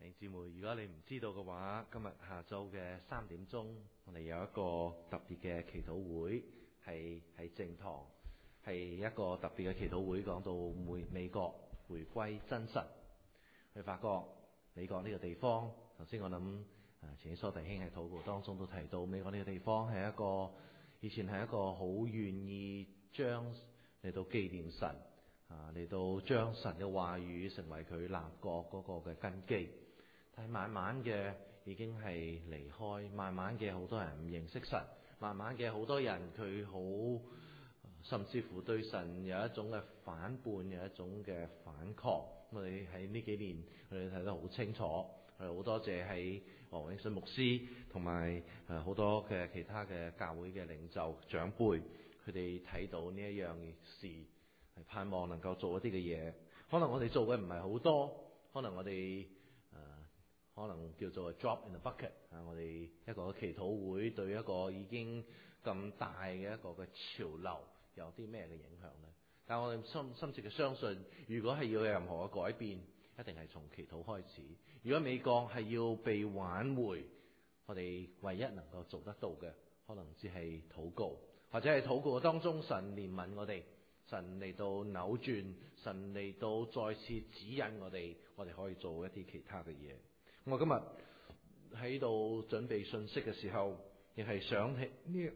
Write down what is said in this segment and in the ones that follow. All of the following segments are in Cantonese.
兄姊妹，如果你唔知道嘅話，今日下晝嘅3點鐘，我哋有一個特別嘅祈禱會，係正堂，係一個特別嘅祈禱會，講到美國回歸真神。去發覺美國呢個地方，頭先我諗前啲蘇弟兄喺禱告當中都提到，美國呢個地方係一個以前係一個好願意將嚟到紀念神。嚟到將神嘅話語成為佢立國嗰個嘅根基，但係慢慢嘅已經係離開，慢慢嘅好多人唔認識神，慢慢嘅好多人佢好甚至乎對神有一種嘅反叛，有一種嘅反抗。我哋喺呢幾年我哋睇得好清楚，我哋好多謝喺何永信牧師同埋好多嘅其他嘅教會嘅領袖長輩，佢哋睇到呢一樣事。盼望能夠做一啲嘅嘢，可能我哋做嘅唔係好多，可能我哋可能叫做 drop in the bucket 我哋一個祈禱會對一個已經咁大嘅一個嘅潮流有啲咩嘅影響呢？但我哋深切嘅相信，如果係要有任何嘅改變，一定係從祈禱開始。如果美國係要被挽回，我哋唯一能夠做得到嘅，可能只係禱告，或者係禱告當中神憐憫我哋。神嚟到扭轉，神嚟到再次指引我哋可以做一啲其他嘅嘢。我今日喺度準備信息嘅時候，亦係想起呢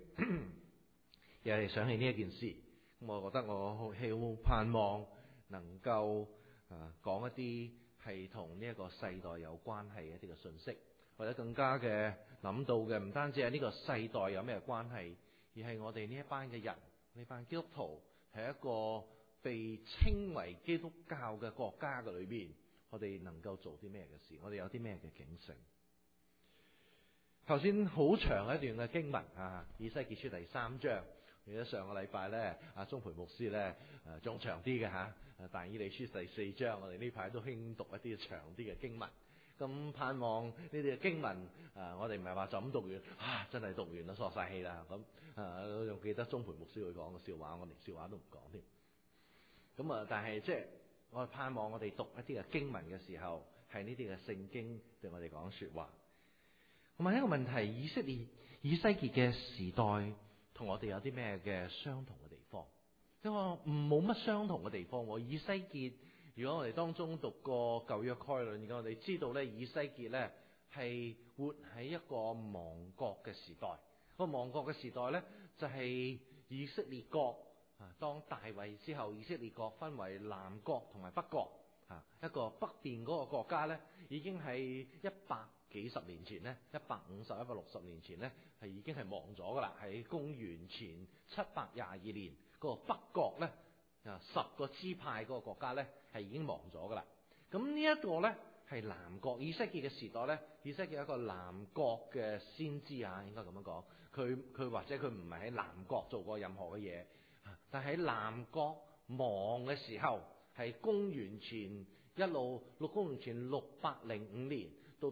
一件事。我覺得我好盼望能夠講一啲係同呢一個世代有關係嘅一啲嘅信息，或者更加嘅諗到嘅唔單止係呢個世代有咩關係，而係我哋呢一班嘅人，呢班基督徒。係一個被稱為基督教嘅國家嘅裏邊，我哋能夠做啲咩嘅事？我哋有啲咩嘅警醒？頭先好長一段嘅經文以西結書第3章。記得上個禮拜呢，阿鍾培牧師呢仲長啲嘅但以理書第4章，我哋呢排都興讀一啲長啲嘅經文。咁盼望呢啲嘅經文，我哋唔係話就咁讀完，真係讀完啦，索晒氣啦。咁我仲記得鍾培牧師會講嘅笑話，我連笑話都唔講添。咁但係即係我盼望我哋讀一啲嘅經文嘅時候，係呢啲嘅聖經對我哋講說話。我問一個問題：以西結嘅時代同我哋有啲咩嘅相同嘅地方？因為冇乜相同嘅地方。以西結，如果我哋當中讀過舊約概論，我哋知道咧，以西結咧係活喺一個亡國嘅時代。個亡國嘅時代咧，就係以色列國當大衛之後，以色列國分為南國同埋北國。一個北邊嗰個國家咧，已經係100幾十年前咧，150、160年前咧，係已經係亡咗噶啦。喺公元前722年，嗰個北國咧，10個支派嗰個國家咧，係已經亡咗噶啦。咁呢一個咧係南國，以西結嘅時代咧，以西結一個南國嘅先知應該咁樣講。佢或者佢唔係喺南國做過任何嘅嘢，但喺南國亡嘅時候，係公元前公元前605年到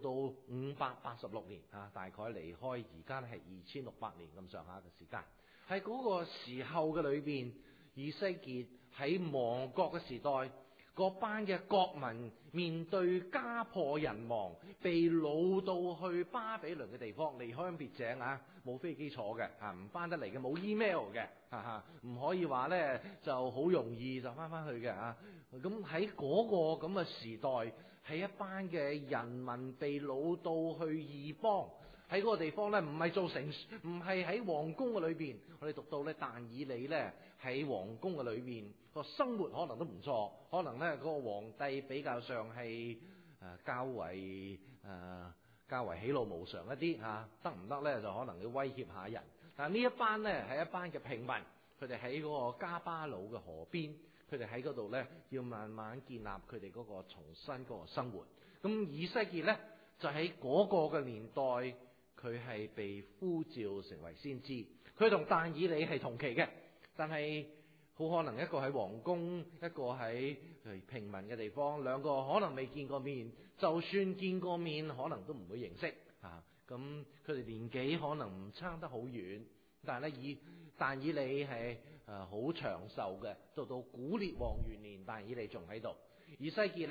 586年大概離開而家係2600年咁上下嘅時間。喺嗰個時候嘅裏邊，以西結喺亡國嘅時代，嗰班嘅國民面對家破人亡，被擄到去巴比倫嘅地方，離鄉別井冇飛機坐嘅唔翻得嚟嘅，冇 email 嘅唔可以話呢就好容易就翻去嘅咁喺嗰個咁嘅時代，係一班嘅人民被擄到去異邦，喺嗰個地方呢，唔係喺皇宮嘅裏邊。我哋讀到呢，但以理呢喺皇宮嘅裏面個生活可能都唔錯，可能呢嗰個皇帝比較上係較為喜怒無常一啲得唔得呢？就可能要威脅下人。但係呢一班呢係一班嘅平民，佢哋喺嗰個迦巴魯嘅河邊，佢哋喺嗰度呢要慢慢建立佢哋嗰個重新嗰個生活。咁以西結呢就喺嗰個嘅年代，佢係被呼召成為先知。佢同但以理係同期嘅，但係好可能一個喺皇宮，一個喺平民嘅地方，兩個可能未見過面，就算見過面，可能都唔會認識咁佢哋年紀可能唔差得好遠，但係咧但以理係好長壽嘅，到古列王元年，但以理仲喺度。以西結呢，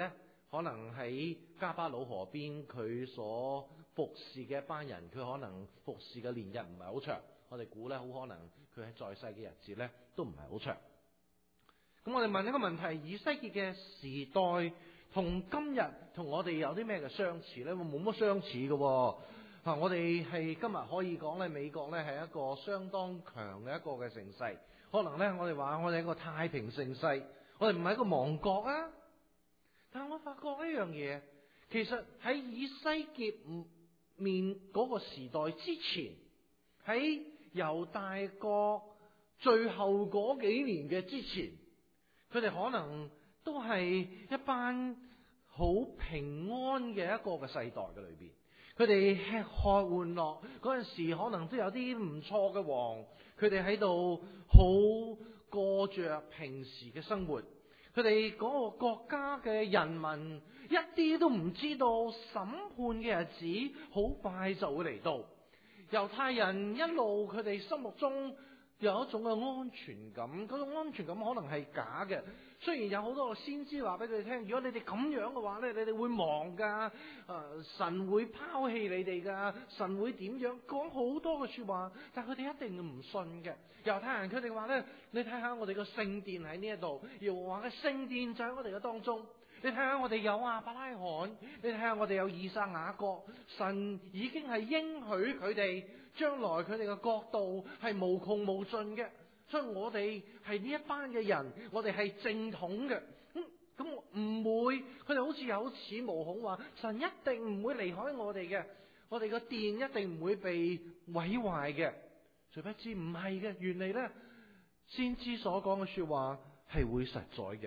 可能喺加巴魯河邊佢所服侍嘅一班人，佢可能服侍嘅年日唔係好長。我哋估咧，好可能佢喺在世嘅日子咧都唔係好長。咁我哋問一個問題：以西結嘅時代同今日同我哋有啲咩嘅相似咧？冇乜相似嘅。我哋係今日可以講咧，美國咧係一個相當強嘅一個嘅盛世。可能咧，我哋話我哋係一個太平盛世，我哋唔係一個亡國啊。但係我發覺一樣嘢，其實喺以西結面嗰個時代之前，喺猶大國最後嗰幾年嘅之前，佢哋可能都係一班好平安嘅一個嘅世代嘅裏邊。佢哋吃喝玩樂嗰陣時，可能都有啲唔錯嘅王，佢哋喺度好過着平時嘅生活。佢哋嗰個國家嘅人民一啲都唔知道審判嘅日子好快就會嚟到。猶太人一路佢哋心目中有一種嘅安全感，嗰種安全感可能係假嘅。雖然有好多個先知話俾佢哋聽，如果你哋咁樣嘅話咧，你哋會亡噶，神會拋棄你哋噶，神會點樣講好多嘅說話，但係佢哋一定唔信嘅。猶太人佢哋話咧，你睇下我哋個聖殿喺呢一度，耶和華嘅聖殿就喺我哋嘅當中。你睇下我哋有亞伯拉罕，你睇下我哋有以撒雅各，神已經係應許佢哋將來佢哋嘅國度係無窮無盡嘅，所以我哋係呢一班嘅人，我哋係正統嘅。咁唔會，佢哋好似有恃無恐話神一定唔會離開我哋嘅，我哋個殿一定唔會被毀壞嘅。誰不知唔係嘅，原嚟咧先知所講嘅說話係會實在嘅。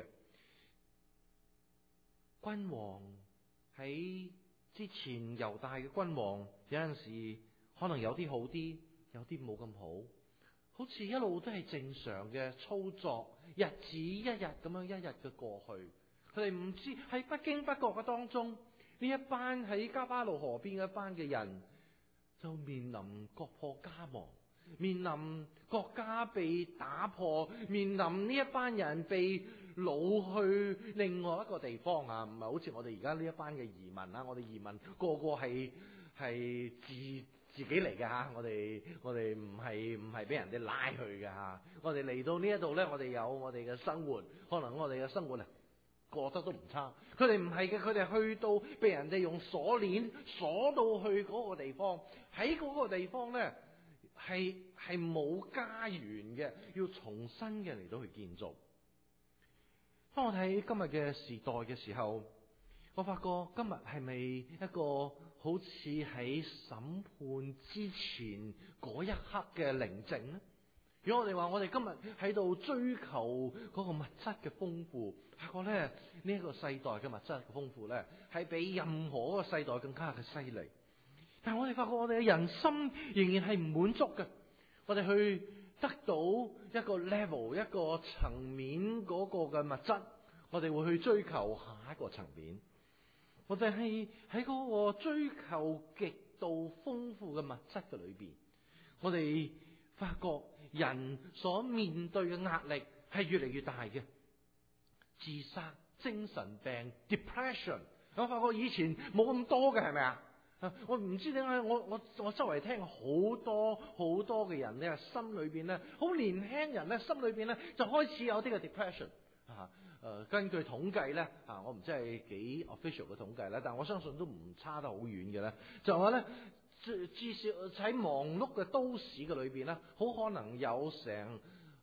君王喺之前猶大嘅君王有陣時可能有啲好啲，有啲冇咁好，好似一路都係正常嘅操作，日子一日咁樣一日嘅過去。佢哋唔知喺不經不覺嘅當中，呢一班喺加巴魯河邊嘅一班嘅人就面臨國破家亡，面臨國家被打破，面臨呢一班人被擄去另外一個地方啊！唔係好似我哋而家呢一班嘅移民啊，我哋移民個個係自己嚟嘅吓，我哋唔係俾人哋拉去嘅吓，我哋嚟到呢一度咧，我哋有我哋嘅生活，可能我哋嘅生活啊過得都唔差。佢哋唔係嘅，佢哋去到被人哋用鎖鏈鎖到去嗰個地方，喺嗰個地方咧係冇家園嘅，要重新嘅嚟到去建造。當我睇今日嘅時代嘅時候，我發覺今日係咪一個好似喺審判之前嗰一刻嘅寧靜呢？如果我哋話我哋今日喺度追求嗰個物質嘅豐富，發覺咧呢一個世代嘅物質嘅豐富咧係比任何一個世代更加嘅犀利。但係我哋發覺我哋嘅人心仍然係唔滿足嘅，我哋去得到一個 level 一個層面嗰個嘅物質，我哋會去追求下一個層面。我哋係喺嗰個追求極度豐富嘅物質嘅裏邊，我哋發覺人所面對嘅壓力係越嚟越大嘅，自殺、精神病、depression， 我發覺以前冇咁多嘅，係咪啊？我唔知點解，我周圍聽好多嘅人咧，心裏邊咧，好年輕人咧，心裏邊咧就開始有啲嘅 depression 啊。根據統計咧，我唔知係幾 official 嘅統計咧，但我相信都唔差得好遠嘅咧。就話咧，至少喺忙碌嘅都市嘅裏邊咧，好可能有成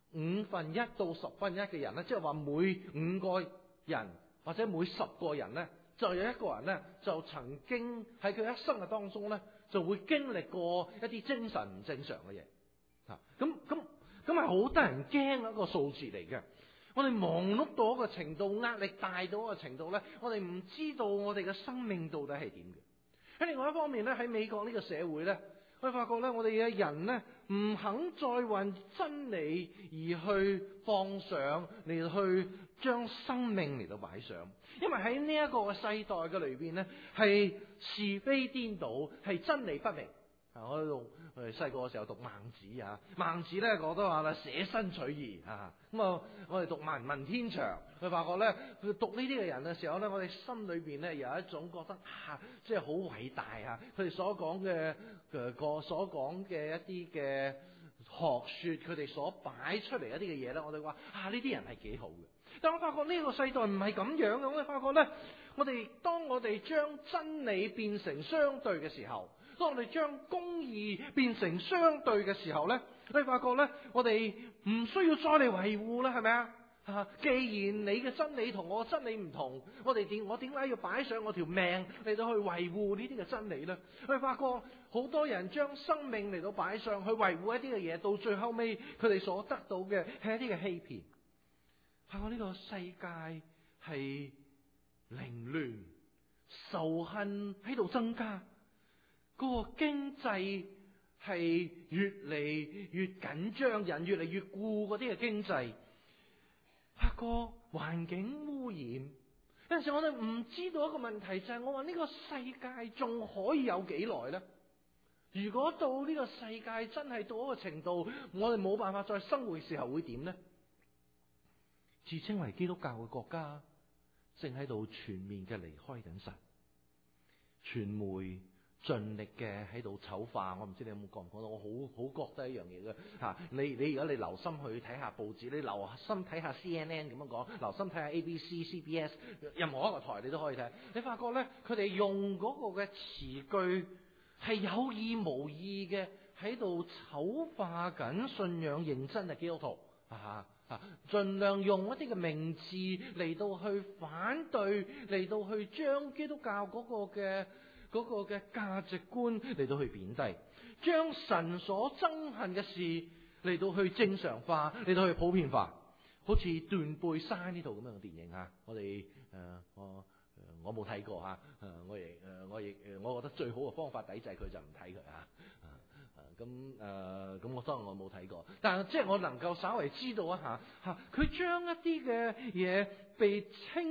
1/5到1/10嘅人咧，即係話每5個人或者每10個人咧，就有一個人咧，就曾經喺佢一生嘅當中咧，就會經歷過一啲精神唔正常嘅嘢。咁係好得人驚嘅一個數字嚟嘅。我哋忙碌到一個程度，壓力大到一個程度咧，我哋唔知道我哋嘅生命到底係點嘅。喺另外一方面咧，喺美國呢個社會咧，我哋發覺咧，我哋嘅人咧唔肯再為真理而去放上嚟，去將生命嚟到擺上。因為喺呢一個世代嘅裏邊咧，係是非顛倒，係真理不明。 我哋細個嘅時候讀孟子啊，孟子咧我都話啦，捨身取義啊。咁啊，我哋讀文天祥，佢發覺咧，佢讀呢啲嘅人嘅時候咧，我哋心裏邊咧有一種覺得即係好偉大啊！佢哋所講嘅所講嘅一啲嘅學說，佢哋所擺出嚟一啲嘅嘢咧，我哋話呢啲人係幾好嘅。但我發覺呢個世代唔係咁樣嘅，我哋發覺咧，當我哋將真理變成相對嘅時候，當我哋將公義變成相對嘅時候咧，你發覺咧，我哋唔需要再嚟維護啦，係咪啊？既然你嘅真理同我真理唔同，我點解要擺上我條命嚟到去維護呢啲嘅真理呢？我哋發覺好多人將生命嚟到擺上去維護一啲嘅嘢，到最後尾佢哋所得到嘅係一啲嘅欺騙。發覺呢個世界係凌亂，仇恨喺度增加，嗰個經濟係越嚟越緊張，人越嚟越顧嗰啲嘅經濟。發覺環境污染，有陣時我哋唔知道一個問題，就係我話呢個世界仲可以有幾耐呢？如果到呢個世界真係到一個程度，我哋冇辦法再生活嘅時候，會點呢？自稱為基督教嘅國家正喺度全面嘅離開緊神，傳媒盡力嘅喺度醜化。我唔知你有冇講到，我好覺得一樣嘢嘅吓。你如果你留心去睇下報紙，你留心睇下 CNN 咁樣講，留心睇下 ABC、CBS， 任何一個台你都可以睇。你發覺咧，佢哋用嗰個嘅詞句係有意無意嘅喺度醜化緊信仰認真嘅基督徒盡量用一啲嘅名字嚟到去反對，嚟到去將基督教嗰個嘅價值觀嚟到去貶低，將神所憎恨嘅事嚟到去正常化，嚟到去普遍化。好似《斷背山》呢套咁樣嘅電影我冇睇過我覺得最好嘅方法抵制佢就唔睇佢咁我當然我冇睇過，但係即係我能夠稍微知道一下佢將一啲嘅嘢被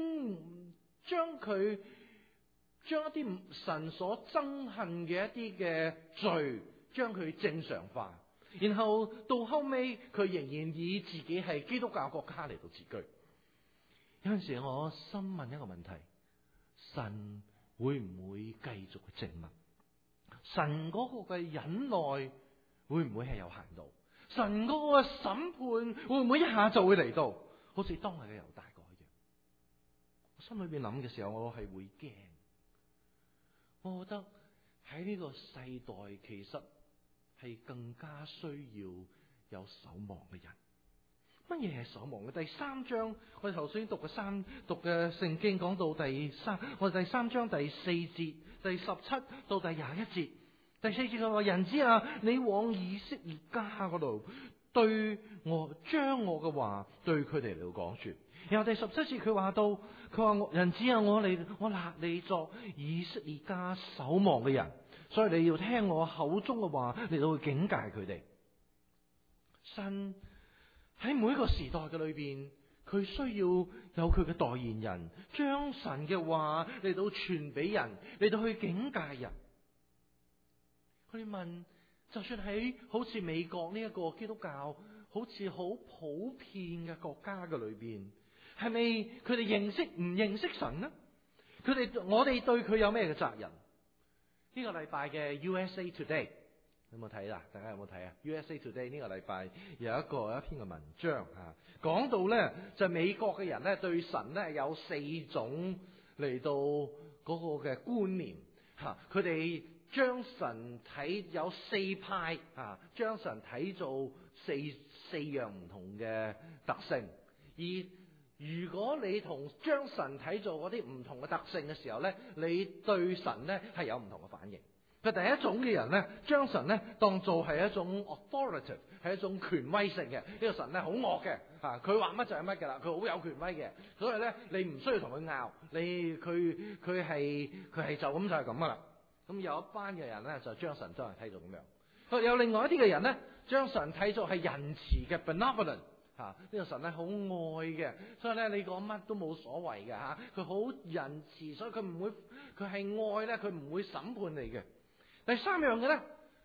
將一啲神所憎恨嘅一啲嘅罪，將佢正常化，然後到後尾佢仍然以自己係基督教國家嚟到自居。有陣時我心問一個問題：神會唔會繼續去靜默？神嗰個嘅忍耐會唔會係有限度？神嗰個審判會唔會一下就會嚟到？好似當日嘅猶大國一樣。我心裏邊諗嘅時候，我係會驚。我覺得喺呢個世代，其實係更加需要有守望嘅人。乜嘢係守望嘅？第三章我哋頭先讀嘅聖經講到我哋第三章第4節、第17到第21節。第4節佢話：人子啊，你往以色列家嗰度對我將我嘅話對佢哋嚟講說。然後第17節佢話人子啊，我立你作以色列家守望嘅人，所以你要聽我口中嘅話嚟到去警戒佢哋。神喺每一個時代嘅裏邊，佢需要有佢嘅代言人，將神嘅話嚟到傳俾人，嚟到去警戒人。佢哋問，就算喺好似美國呢一個基督教好似好普遍嘅國家嘅裏邊，係咪佢哋唔認識神呢？我哋對佢有咩嘅責任？呢個禮拜嘅 USA Today 有冇睇啦？大家有冇睇啊 ？USA Today 呢個禮拜有一篇嘅文章講到咧，就美國嘅人咧對神咧有4種嚟到嗰個嘅觀念佢哋將神睇有4派將神睇做四樣唔同嘅特性。而如果你將神睇做嗰啲唔同嘅特性嘅時候咧，你對神咧係有唔同嘅反應。佢第一種嘅人咧，將神咧當做係一種 authoritative， 係一種權威性嘅。呢個神咧好惡嘅佢話乜就係乜嘅啦，佢好有權威嘅，所以咧你唔需要同佢拗，佢係就咁就係咁噶啦。咁有一班嘅人咧就將神真係睇做咁樣。有另外一啲嘅人咧，將神睇做係仁慈嘅 benevolent。呢個神咧好愛嘅，所以咧你講乜都冇所謂嘅佢好仁慈，所以佢係愛咧，佢唔會審判你嘅。第三樣嘅咧，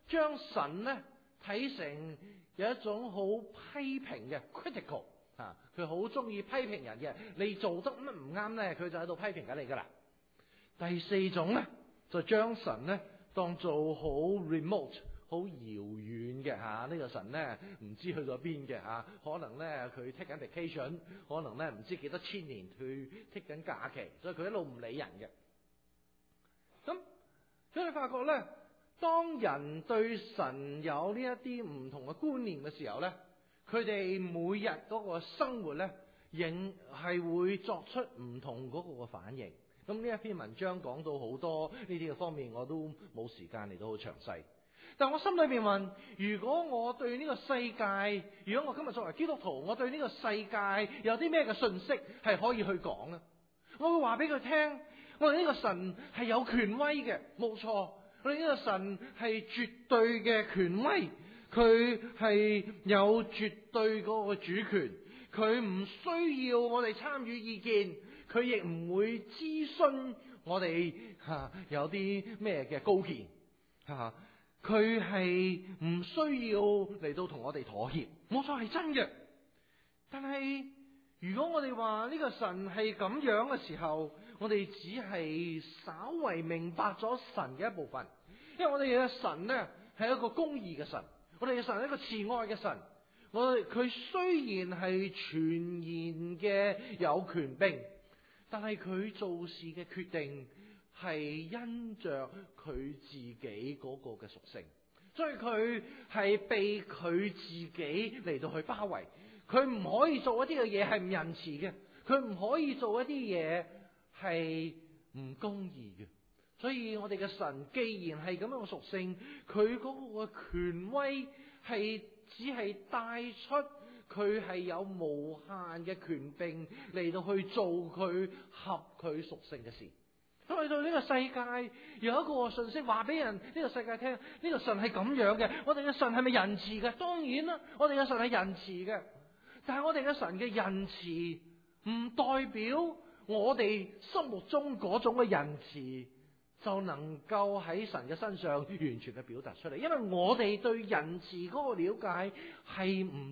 將神咧睇成有一種好批評嘅 critical 啊，佢好中意批評人嘅，你做得乜唔啱咧，佢就喺度批評緊你噶啦。第四種咧就將神咧當做好 remote 好遙遠嘅吓，呢個神咧唔知去咗邊嘅吓，可能咧佢 take 緊 vacation， 可能咧唔知幾多千年去 take 緊假期，所以佢一路唔理人嘅。咁所以你發覺咧，當人對神有呢一啲唔同嘅觀念嘅時候咧，佢哋每日嗰個生活咧，仍係會作出唔同嗰個嘅反應。咁呢一篇文章講到好多呢啲嘅方面，我都冇時間嚟到好詳細。但我心裏邊問，如果我對呢個世界，如果我今日作為基督徒，我對呢個世界有啲咩嘅信息係可以去講呢？我會話俾佢聽，我哋呢個神係有權威嘅，冇錯。我哋呢個神係絕對嘅權威，佢係有絕對嗰個主權，佢唔需要我哋參與意見，佢亦唔會諮詢我哋有啲咩嘅高見佢係唔需要嚟到同我哋妥協，冇錯係真嘅。但係如果我哋話呢個神係咁樣嘅時候，我哋只係稍為明白咗神嘅一部分，因為我哋嘅神呢係一個公義嘅神，我哋嘅神係一個慈愛嘅神。佢雖然係全然嘅有權柄，但係佢做事嘅決定係因着佢自己嗰個嘅屬性，所以佢係被佢自己嚟到去包圍。佢唔可以做一啲嘅嘢係唔仁慈嘅，佢唔可以做一啲嘢係唔公義嘅。所以我哋嘅神既然係咁樣嘅屬性，佢嗰個權威係只係帶出佢係有無限嘅權柄嚟到去做佢合佢屬性嘅事。咁去到呢個世界有一個信息話俾人呢個世界聽，呢個神係咁樣嘅。我哋嘅神係咪仁慈嘅？當然啦，我哋嘅神係仁慈嘅。但係我哋嘅神嘅仁慈唔代表我哋心目中嗰種嘅仁慈就能夠喺神嘅身上完全嘅表達出嚟，因為我哋對仁慈嗰個了解係唔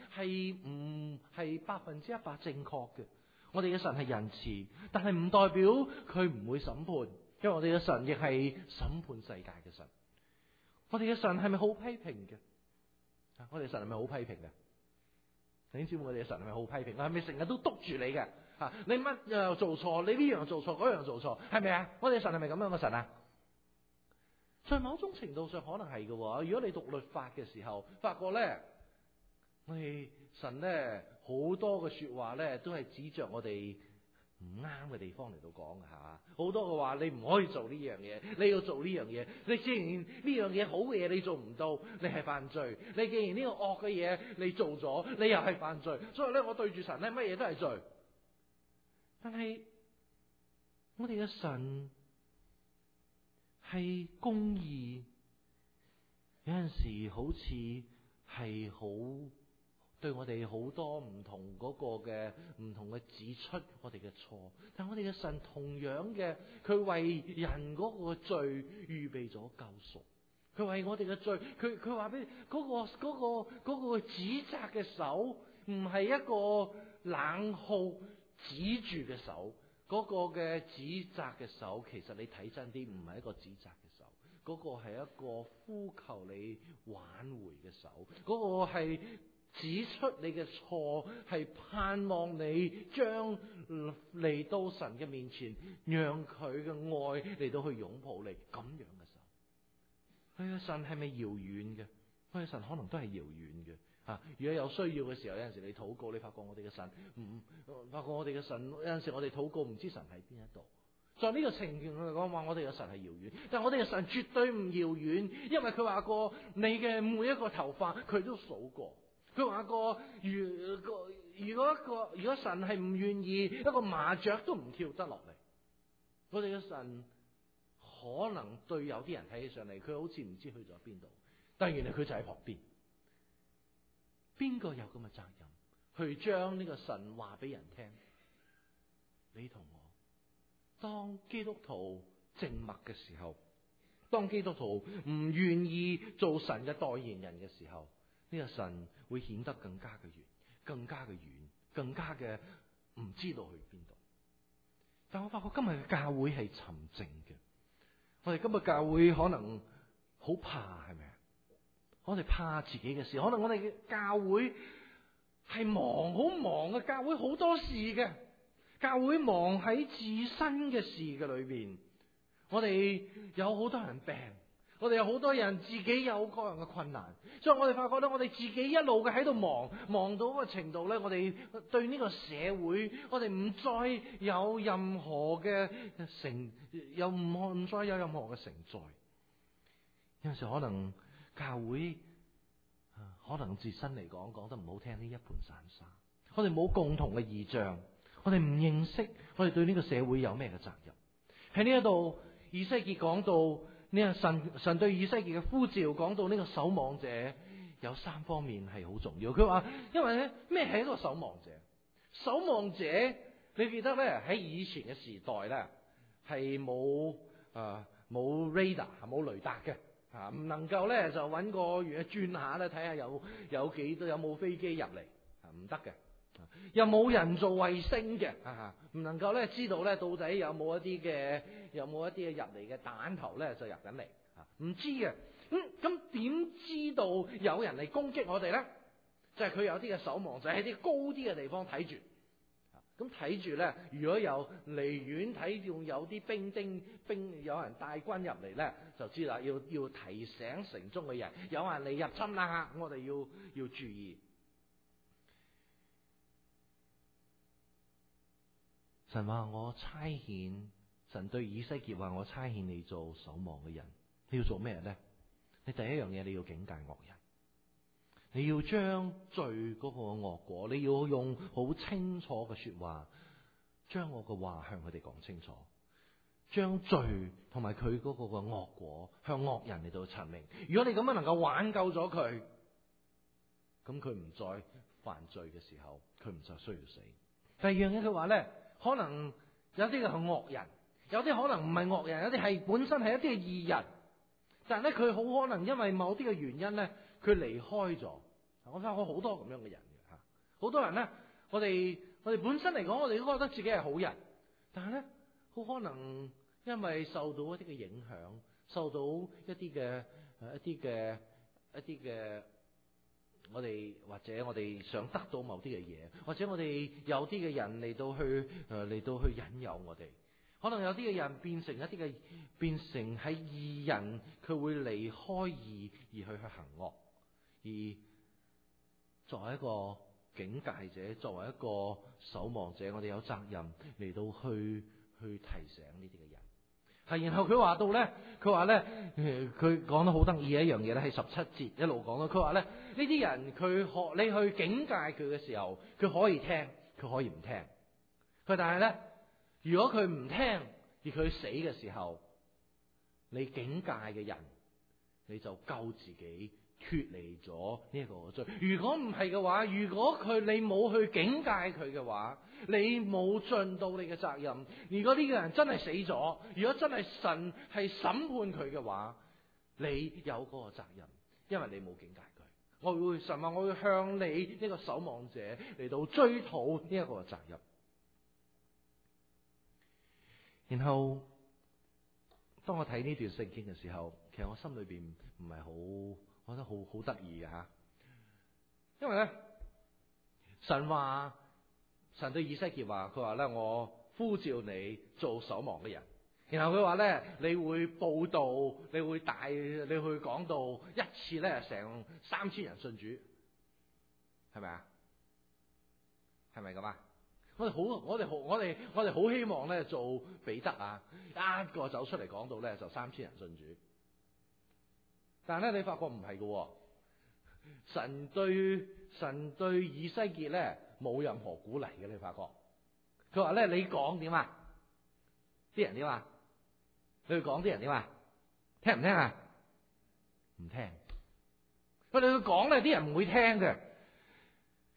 係100%正確嘅。我哋嘅神係仁慈，但係唔代表佢唔會審判，因為我哋嘅神亦係審判世界嘅神。我哋嘅神係咪好批評嘅？我哋神係咪好批評嘅？弟兄姊妹，我哋嘅神係咪好批評？係咪成日都督住你嘅？你乜又做錯？你呢樣做錯，嗰樣做錯，係咪啊？我哋嘅神係咪咁樣嘅神啊？在某種程度上可能係嘅。如果你讀律法嘅時候，發覺咧，我哋神咧好多嘅說話咧，都係指着我哋唔啱嘅地方嚟到講嘅吓。好多嘅話，你唔可以做呢樣嘢，你要做呢樣嘢。你既然呢樣嘢好嘅嘢你做唔到，你係犯罪。你既然呢個惡嘅嘢你做咗，你又係犯罪。所以咧，我對住神咧，乜嘢都係罪。但係我哋嘅神係公義，有陣時好似係好對我哋好多唔同嗰個嘅唔同嘅指出我哋嘅錯，但我哋嘅神同樣嘅，佢為人嗰個罪預備咗救贖，佢為我哋嘅罪，佢話俾嗰個指責嘅手唔係一個冷酷指住嘅手，嗰個嘅指責嘅手，其實你睇真啲唔係一個指責嘅手，嗰個係一個呼求你挽回嘅手，嗰個係指出你嘅錯，係盼望你將嚟到神嘅面前，讓佢嘅愛嚟到去擁抱你咁樣嘅手。佢嘅神係咪遙遠嘅？佢嘅神可能都係遙遠嘅。如果有需要嘅時候，有陣時你禱告，你發覺我哋嘅神發覺我哋嘅神有陣時我哋禱告唔知神喺邊一度。在呢個情形嚟講話，我哋嘅神係遙遠，但係我哋嘅神絕對唔遙遠，因為佢話過你嘅每一個頭髮佢都數過。佢話過如果神係唔願意，一個麻雀都唔跳得落嚟。我哋嘅神可能對有啲人睇起上嚟，佢好似唔知去咗邊度，但原來佢就喺旁邊。邊個有咁嘅責任去將呢個神話俾人聽？你同我，當基督徒靜默嘅時候， 當基督徒唔願意做神嘅代言人嘅時候，呢個神會顯得更加嘅遠，更加嘅遠，更加嘅唔知道去邊度。但我發覺今日嘅教會係沉靜嘅。我哋今日教會可能好怕，係咪啊？我哋怕自己嘅事，可能我哋嘅教會係忙，好忙嘅教會，好多事嘅教會，忙喺自身嘅事嘅裏邊。我哋有好多人病，我哋有好多人自己有各樣嘅困難，所以我哋發覺咧，我哋自己一路嘅喺度忙到個程度咧，我哋對呢個社會，我哋唔再有任何嘅唔再有任何嘅承載。有陣時可能教會可能自身嚟講得唔好聽，呢一盤散沙。我哋冇共同嘅異象，我哋唔認識我哋對呢個社會有咩嘅責任。喺呢一度，以西結講到呢個神對以西結嘅呼召，講到呢個守望者有3方面係好重要。佢話，因為咧，咩係一個守望者？守望者，你記得咧，喺以前嘅時代咧係冇radar， 冇雷達嘅。唔能夠咧就揾個轉下咧睇下有幾多，有冇飛機入嚟，唔得嘅。又冇人造衛星嘅，唔能夠咧知道咧到底有冇一啲嘅入嚟嘅彈頭咧就入緊嚟，唔知嘅。咁點知道有人嚟攻擊我哋咧？就係佢有啲嘅守望者喺啲高啲嘅地方睇住。咁睇住咧，如果有離遠睇見有啲兵有人帶軍入嚟咧，就知啦，要提醒城中嘅人有人嚟入侵啦，我哋要注意。神話我差遣，神對以西結話，我差遣你做守望嘅人，你要做咩咧？你第一樣嘢，你要警戒惡人，你要將罪嗰個惡果，你要用好清楚嘅說話，將我嘅話向佢哋講清楚，將罪同埋佢嗰個嘅惡果向惡人嚟到陳明。如果你咁樣能夠挽救咗佢，咁佢唔再犯罪嘅時候，佢唔再需要死。第二樣嘢佢話咧，可能有啲嘅係惡人，有啲可能唔係惡人，有啲係本身係一啲嘅義人，但係咧佢好可能因為某啲嘅原因咧，佢離開咗。我發覺好多咁樣嘅人嘅吓，好多人咧，我哋本身嚟講，我哋都覺得自己係好人，但係咧，好可能因為受到一啲嘅影響，受到一啲嘅我哋或者我哋想得到某啲嘅嘢，或者我哋有啲嘅人嚟到去引誘我哋，可能有啲嘅人變成係義人，佢會離開義而去行惡。而作為一個警戒者，作為一個守望者，我哋有責任嚟到去提醒呢啲嘅人。係，然後佢話到咧，佢講得好得意嘅一樣嘢咧，係17節一路講到。佢話咧，呢啲人佢學你去警戒佢嘅時候，佢可以聽，佢可以唔聽。佢但係咧，如果佢唔聽而佢死嘅時候，你警戒嘅人，你就救自己脫離咗呢一個罪。如果唔係嘅話，如果你冇去警戒佢嘅話，你冇盡到你嘅責任。如果呢個人真係死咗，如果真係神係審判佢嘅話，你有嗰個責任，因為你冇警戒佢。神話我會向你呢個守望者嚟到追討呢一個責任。然後當我睇呢段聖經嘅時候，其實我心裏邊唔係好，我覺得好得意嘅吓，因為咧神對以西結話，佢話咧，我呼召你做守望嘅人，然後佢話咧，你會報道，你會去講道，一次咧成3000人信主，係咪啊？係咪咁啊？我哋好希望咧做彼得啊，一個走出嚟講到咧就3000人信主。但係咧，你發覺唔係嘅，神對以西結咧冇任何鼓勵嘅。你發覺佢話咧，你講點啊？啲人點啊？你去講啲人點啊？聽唔聽啊？唔聽。佢哋去講咧，啲人唔會聽嘅。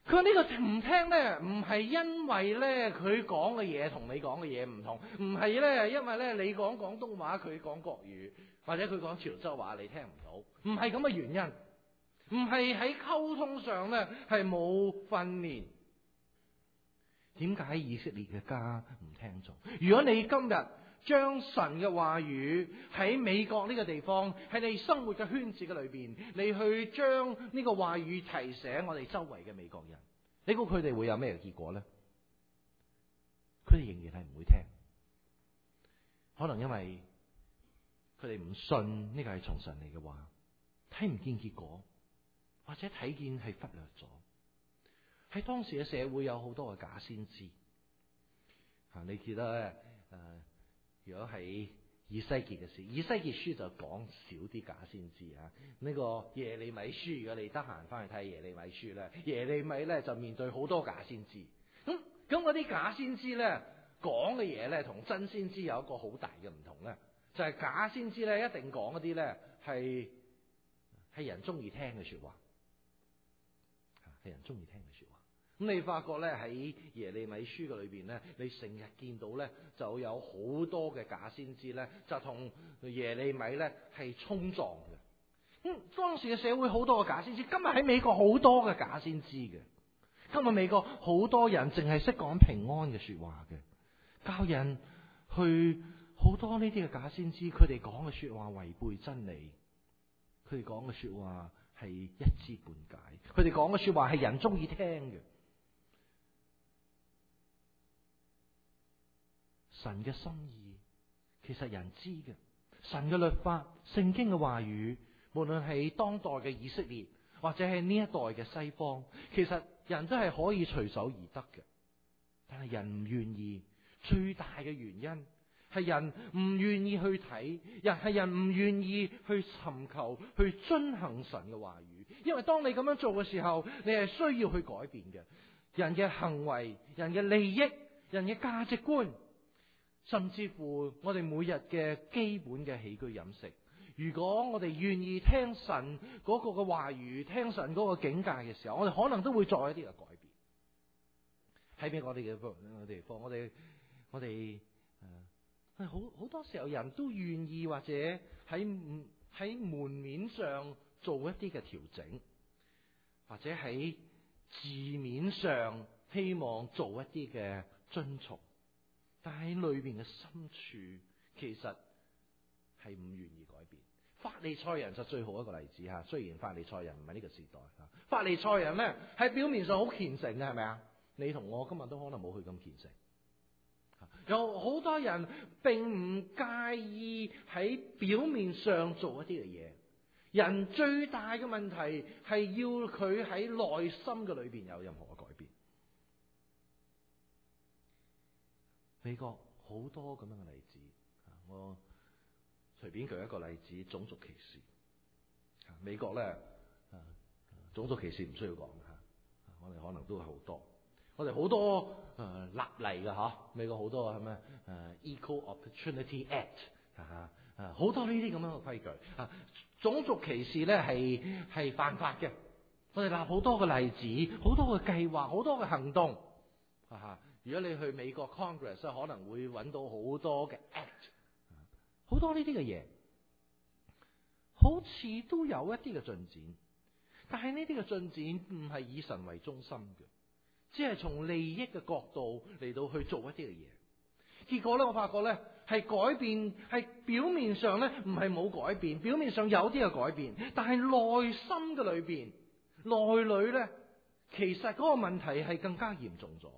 佢話呢個唔聽咧，唔係因為咧佢講嘅嘢同你講嘅嘢唔同，唔係咧因為咧你講廣東話，佢講國語，或者佢講潮州話，你聽唔到，唔係咁嘅原因，唔係喺溝通上咧係冇訓練。點解以色列嘅家唔聽從？如果你今日將神嘅話語喺美國呢個地方，喺你生活嘅圈子嘅裏邊，你去將呢個話語提醒我哋周圍嘅美國人，你估佢哋會有咩結果呢？佢哋仍然係唔會聽，可能因為佢哋唔信呢個係從神嚟嘅話，睇唔見結果，或者睇見係忽略咗。喺當時嘅社會有好多嘅假先知，你記得咧？如果喺以西結嘅事，以西結書就講少啲假先知啊。呢個耶利米書，如果你得閒翻去睇耶利米書咧，耶利米咧就面對好多假先知。咁嗰啲假先知咧講嘅嘢咧，同真先知有一個好大嘅唔同咧，就係假先知咧一定講一啲咧係人中意聽嘅說話，係人中意聽嘅說話。咁你發覺咧喺耶利米書嘅裏邊咧，你成日見到咧就有好多嘅假先知咧，就同耶利米咧係衝撞嘅。當時嘅社會好多嘅假先知，今日喺美國好多嘅假先知嘅。今日美國好多人淨係識講平安嘅說話嘅，教人去好多呢啲嘅假先知，佢哋講嘅說話違背真理，佢哋講嘅說話係一知半解，佢哋講嘅說話係人中意聽嘅。神嘅心意其實人知嘅，神嘅律法、聖經嘅話語，無論係當代嘅以色列或者係呢一代嘅西方，其實人都係可以隨手而得嘅。但係人唔願意，最大嘅原因係人唔願意去睇，人唔願意去尋求、去遵行神嘅話語。因為當你咁樣做嘅時候，你係需要去改變嘅。人嘅行為、人嘅利益、人嘅價值觀，甚至乎我哋每日嘅基本嘅起居飲食，如果我哋願意聽神嗰個嘅話語，聽神嗰個境界嘅時候，我哋可能都會作一啲嘅改變。喺邊我哋嘅地方，我哋好多時候人都願意或者喺門面上做一啲嘅調整，或者喺字面上希望做一啲嘅遵從。但喺裏邊嘅深處，其實係唔願意改變。法利賽人就最好一個例子吓，雖然法利賽人唔係呢個時代吓，法利賽人咧喺表面上好虔誠嘅，係咪啊？你同我今日都可能冇佢咁虔誠。有好多人並唔介意喺表面上做一啲嘅嘢，人最大嘅問題係要佢喺內心嘅裏邊有任何嘅改變。美國好多咁樣嘅例子，我隨便舉一個例子，種族歧視。美國咧，種族歧視唔需要講吓，我哋可能都係好多，我哋好多立例嘅吓，美國好多係咩Equal Opportunity Act 好多呢啲咁樣嘅規矩啊，種族歧視咧係犯法嘅。我哋立好多嘅例子，好多嘅計劃，好多嘅行動如果你去美國 Congress 可能會揾到好多嘅 act， 好多呢啲嘅嘢，好似都有一啲嘅進展，但係呢啲嘅進展唔係以神為中心嘅，只係從利益嘅角度嚟到去做一啲嘅嘢。結果咧，我發覺咧係改變，係表面上咧唔係冇改變，表面上有啲嘅改變，但係內心嘅裏邊，內裏咧其實嗰個問題係更加嚴重咗。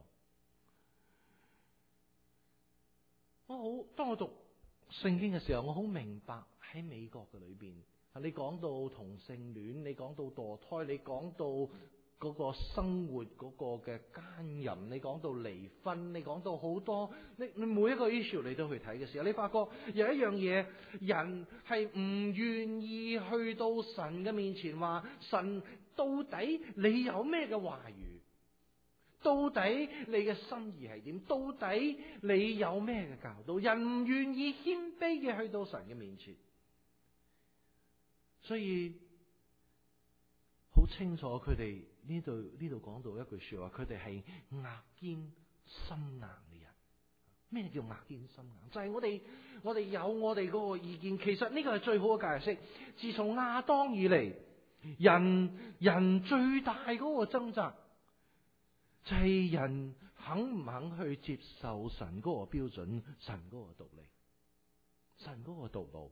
當我讀聖經嘅時候，我好明白喺美國嘅裏邊，你講到同性戀，你講到墮胎，你講到嗰個生活嗰個嘅奸淫，你講到離婚，你講到好多，你每一個 issue 你都去睇嘅時候，你發覺有一樣嘢，人係唔願意去到神嘅面前話，神到底你有咩嘅話語？到底你嘅心意係點？到底你有咩嘅教導？人唔願意謙卑嘅去到神嘅面前，所以好清楚佢哋呢度講到一句說話，佢哋係額堅心硬嘅人。咩叫額堅心硬？就係我哋有我哋嗰個意見。其實呢個係最好嘅解釋。自從亞當以嚟，人最大嗰個掙扎就係人肯唔肯去接受神嗰個標準，神嗰個道理，神嗰個道路。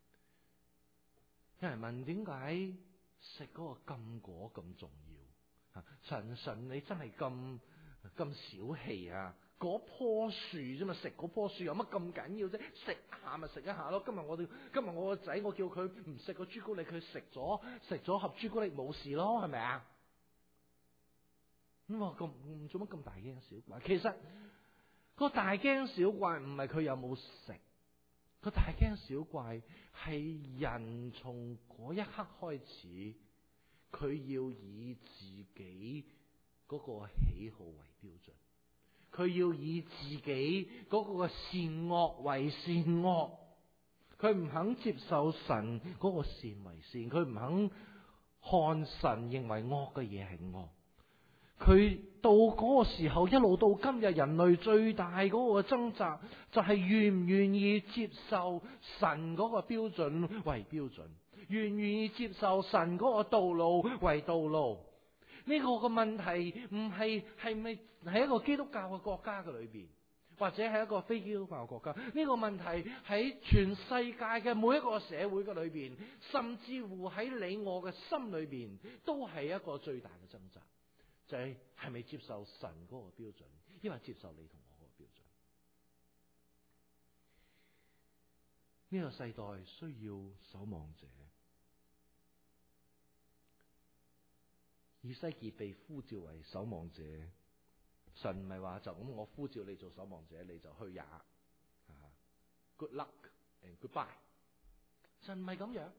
有人問點解食嗰個禁果咁重要？神你真係咁小氣啊？嗰棵樹啫嘛，食嗰棵樹有乜咁緊要啫？食下咪食一下咯。今日我個仔，我叫佢唔食個朱古力，佢食咗盒朱古力冇事咯，係咪啊？咁我做乜咁大驚小怪？其實個大驚小怪唔係佢有冇食，個大驚小怪係人從嗰一刻開始，佢要以自己嗰個喜好為標準。佢要以自己嗰個善惡為善惡，佢唔肯接受神嗰個善為善，佢唔肯看神認為惡嘅嘢係惡。佢到嗰個時候，一路到今日，人類最大嗰個掙扎就係願唔願意接受神嗰個標準為標準，願唔願意接受神嗰個道路為道路。呢個嘅問題唔係咪喺一個基督教嘅國家嘅裏邊，或者係一個非基督教嘅國家？呢個問題喺全世界嘅每一個社會嘅裏邊，甚至乎喺你我嘅心裏邊，都係一個最大嘅掙扎，就係咪接受神嗰個標準，抑或接受你同我嗰個標準？呢個世代需要守望者。以西結被呼召為守望者，神唔係話就咁我呼召你做守望者，你就去也。Good luck and goodbye。神唔係咁樣，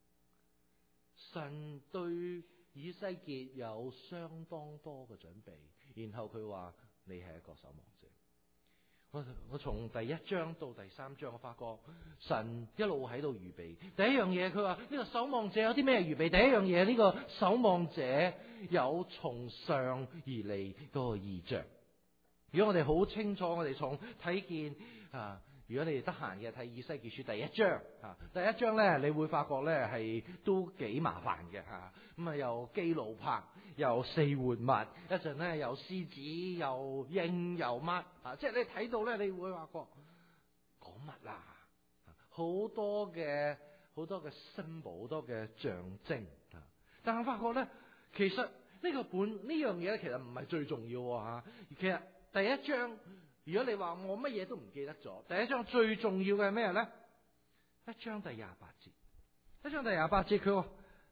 神對以西結有相當多嘅準備，然後佢話你係一個守望者。我從第一章到第三章，我發覺神一路喺度預備。第一樣嘢，佢話呢個守望者有啲咩預備？第一樣嘢，呢個守望者有從上而嚟嗰個異象。如果我哋好清楚，我哋從睇見如果你哋得閒嘅睇以西結書第一章，第一章咧，你會發覺咧係都幾麻煩嘅吓。咁又基路伯，又四活物，一陣咧又獅子，又鷹，又乜即係你睇到咧，你會發覺講乜啊？好多嘅 symbol， 好多嘅象徵。但係我發覺咧，其實呢樣嘢咧，其實唔係最重要吓。其實第一章，如果你話我乜嘢都唔記得咗，第一章最重要嘅係咩咧？一章第28節，一章第28節佢話，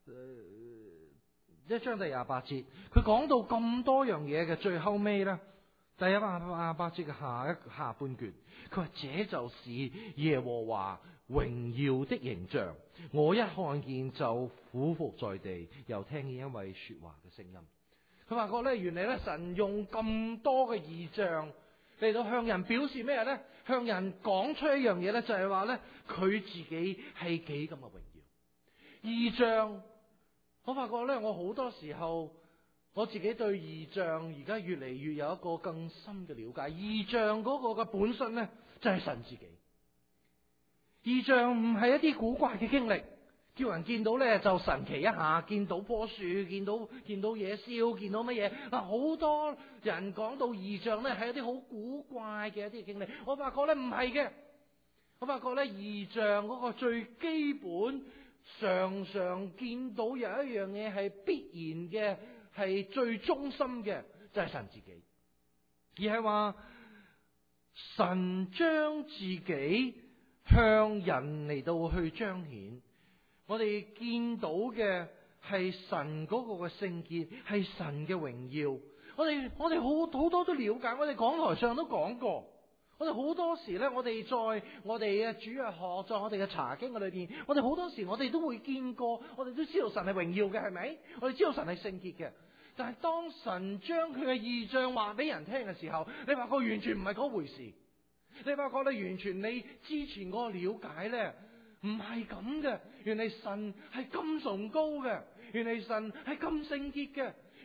一章第28節佢講到咁多樣嘢嘅最後尾咧，第28節嘅下半段，佢話這就是耶和華榮耀的形象，我一看見就俯伏在地，又聽見一位說話嘅聲音。佢話過咧，原來咧神用咁多嘅異象嚟到向人表示咩咧？向人講出一樣嘢咧，就係話咧佢自己係幾咁嘅榮耀。異象，我發覺咧，我好多時候我自己對異象而家越嚟越有一個更深嘅了解。異象嗰個嘅本身咧，就係神自己。異象唔係一啲古怪嘅經歷，叫人見到咧就神奇一下，見到棵樹，見到嘢燒，見到乜嘢。好多人講到異象咧係一啲好古怪嘅一啲經歷，我發覺咧唔係嘅。我發覺咧異象嗰個最基本，常見到有一樣嘢係必然嘅，係最中心嘅，就係神自己。而係話神將自己向人嚟到去彰顯。我哋見到嘅係神嗰個嘅聖潔，係神嘅榮耀。我哋好多都了解，我哋講台上都講過。我哋好多時咧，我哋在我哋嘅主日學，在我哋嘅查經嘅裏邊，我哋好多時我哋都會見過，我哋都知道神係榮耀嘅，係咪？我哋知道神係聖潔嘅。但係當神將佢嘅異象話俾人聽嘅時候，你發覺完全唔係嗰回事。你發覺咧，完全你之前嗰個了解咧，唔係咁嘅。原來神係咁崇高嘅，原來神係咁聖潔嘅，